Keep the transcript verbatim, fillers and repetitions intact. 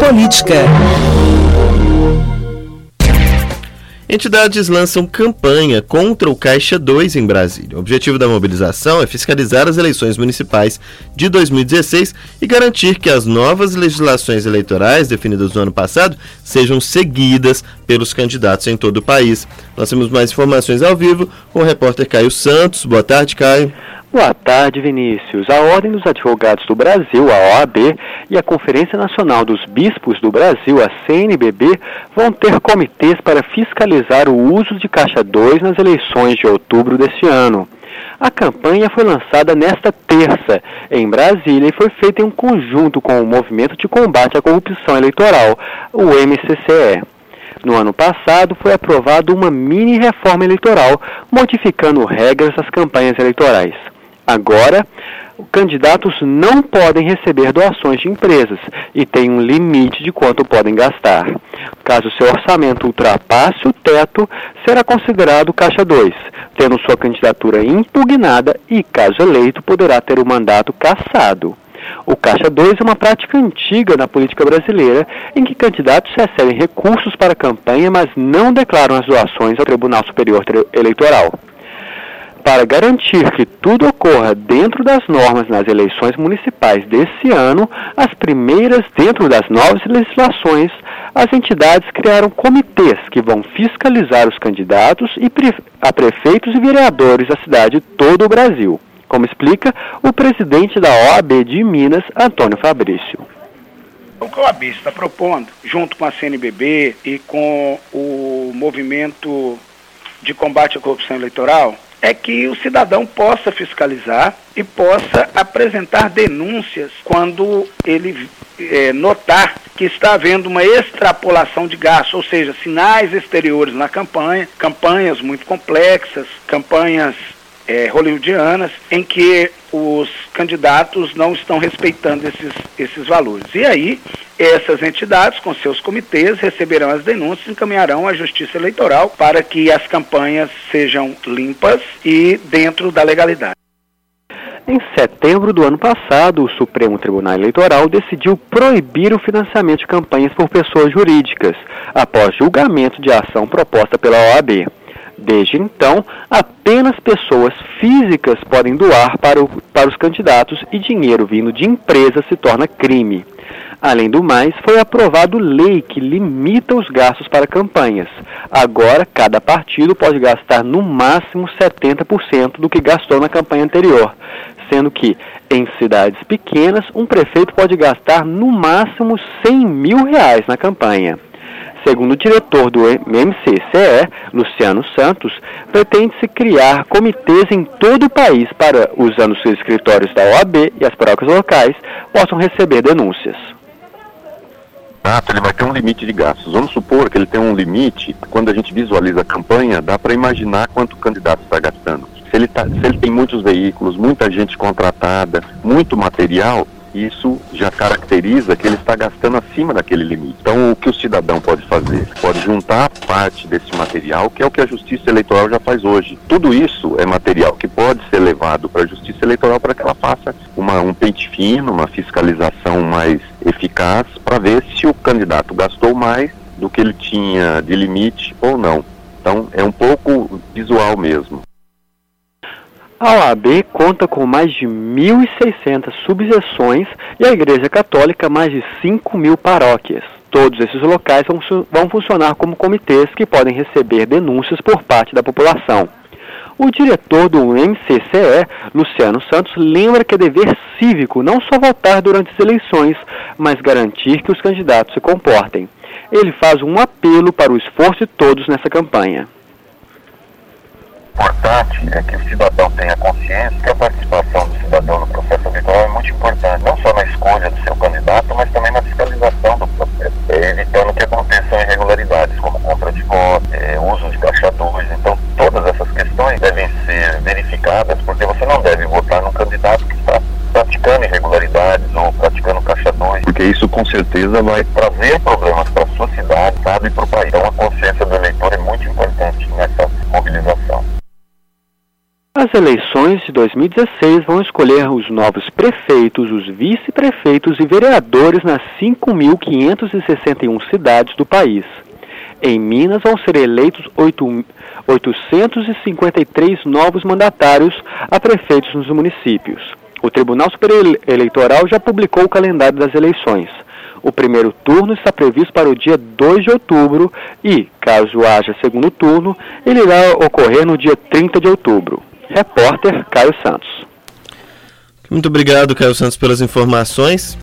política. Entidades lançam campanha contra o Caixa dois em Brasília. O objetivo da mobilização é fiscalizar as eleições municipais de dois mil e dezesseis e garantir que as novas legislações eleitorais definidas no ano passado sejam seguidas pelos candidatos em todo o país. Nós temos mais informações ao vivo com o repórter Caio Santos. Boa tarde, Caio. Boa tarde, Vinícius. A Ordem dos Advogados do Brasil, a O A B, e a Conferência Nacional dos Bispos do Brasil, a C N B B, vão ter comitês para fiscalizar o uso de Caixa dois nas eleições de outubro deste ano. A campanha foi lançada nesta terça, em Brasília, e foi feita em um conjunto com o Movimento de Combate à Corrupção Eleitoral, o M C C E. No ano passado, foi aprovada uma mini-reforma eleitoral, modificando regras das campanhas eleitorais. Agora, candidatos não podem receber doações de empresas e têm um limite de quanto podem gastar. Caso seu orçamento ultrapasse o teto, será considerado Caixa dois, tendo sua candidatura impugnada e, caso eleito, poderá ter o mandato cassado. O Caixa dois é uma prática antiga na política brasileira, em que candidatos recebem recursos para a campanha, mas não declaram as doações ao Tribunal Superior Eleitoral. Para garantir que tudo ocorra dentro das normas nas eleições municipais desse ano, as primeiras dentro das novas legislações, as entidades criaram comitês que vão fiscalizar os candidatos e pre- a prefeitos e vereadores da cidade de todo o Brasil, como explica o presidente da O A B de Minas, Antônio Fabrício. O que a O A B está propondo, junto com a C N B B e com o Movimento de Combate à Corrupção Eleitoral, é que o cidadão possa fiscalizar e possa apresentar denúncias quando ele é, notar que está havendo uma extrapolação de gastos, ou seja, sinais exteriores na campanha, campanhas muito complexas, campanhas é, hollywoodianas, em que os candidatos não estão respeitando esses, esses valores. E aí, essas entidades, com seus comitês, receberão as denúncias e encaminharão à Justiça Eleitoral para que as campanhas sejam limpas e dentro da legalidade. Em setembro do ano passado, o Supremo Tribunal Eleitoral decidiu proibir o financiamento de campanhas por pessoas jurídicas, após julgamento de ação proposta pela O A B. Desde então, apenas pessoas físicas podem doar para, o, para os candidatos e dinheiro vindo de empresas se torna crime. Além do mais, foi aprovado lei que limita os gastos para campanhas. Agora, cada partido pode gastar no máximo setenta por cento do que gastou na campanha anterior, sendo que, em cidades pequenas, um prefeito pode gastar no máximo cem mil reais na campanha. Segundo o diretor do M C C E, Luciano Santos, pretende-se criar comitês em todo o país para, usando os escritórios da O A B e as paróquias locais, possam receber denúncias. Ele vai ter um limite de gastos. Vamos supor que ele tem um limite, quando a gente visualiza a campanha, dá para imaginar quanto o candidato está gastando. Se ele, tá, se ele tem muitos veículos, muita gente contratada, muito material, isso já caracteriza que ele está gastando acima daquele limite. Então, o que o cidadão pode fazer? Pode juntar parte desse material, que é o que a Justiça Eleitoral já faz hoje. Tudo isso é material que pode ser levado para a Justiça Eleitoral para que ela faça uma, um pente fino, uma fiscalização mais eficaz, para ver se o candidato gastou mais do que ele tinha de limite ou não. Então, é um pouco visual mesmo. A O A B conta com mais de mil e seiscentas subseções e a Igreja Católica mais de cinco mil paróquias. Todos esses locais vão, vão funcionar como comitês que podem receber denúncias por parte da população. O diretor do M C C E, Luciano Santos, lembra que é dever cívico não só votar durante as eleições, mas garantir que os candidatos se comportem. Ele faz um apelo para o esforço de todos nessa campanha. O importante é que o cidadão tenha consciência que a participação do cidadão no processo eleitoral é muito importante, não só na escolha do seu candidato, mas também na fiscalização do processo, é, evitando que aconteçam irregularidades, como compra de voto, é, uso de Caixa dois. Então, todas essas questões devem ser verificadas, porque você não deve votar num candidato que está praticando irregularidades ou praticando Caixa dois, porque isso com certeza vai trazer problemas para a sua cidade, sabe, e para o país. Então, a consciência do eleitor é muito importante nessa mobilização. As As eleições de dois mil e dezesseis vão escolher os novos prefeitos, os vice-prefeitos e vereadores nas cinco mil quinhentas e sessenta e uma cidades do país. Em Minas vão ser eleitos oitocentos e cinquenta e três novos mandatários a prefeitos nos municípios. O Tribunal Superior Eleitoral já publicou o calendário das eleições. O primeiro turno está previsto para o dia dois de outubro e, caso haja segundo turno, ele irá ocorrer no dia trinta de outubro. Repórter Caio Santos. Muito obrigado, Caio Santos, pelas informações.